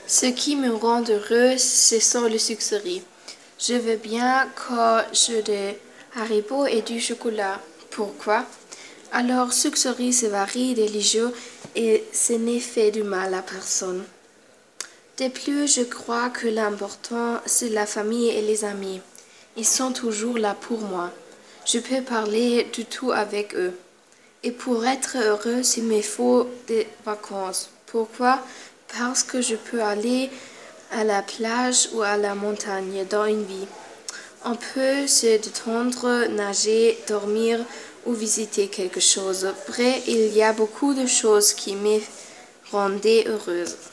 Ce qui me rend heureuse, ce sont les sucreries. Je veux bien quand j'ai des haribots et du chocolat. Pourquoi? Alors, sucreries, c'est varié, délicieux et ce n'est fait du mal à personne. De plus, je crois que l'important, c'est la famille et les amis. Ils sont toujours là pour moi. Je peux parler du tout avec eux. Et pour être heureux, il me faut des vacances. Pourquoi? Parce que je peux aller à la plage ou à la montagne dans une vie. On peut se détendre, nager, dormir ou visiter quelque chose. Bref, il y a beaucoup de choses qui me rendaient heureuse.